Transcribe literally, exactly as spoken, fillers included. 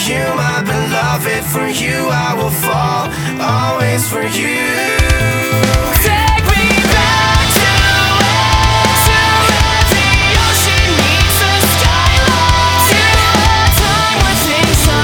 you, my beloved. For you I will fall, always for you.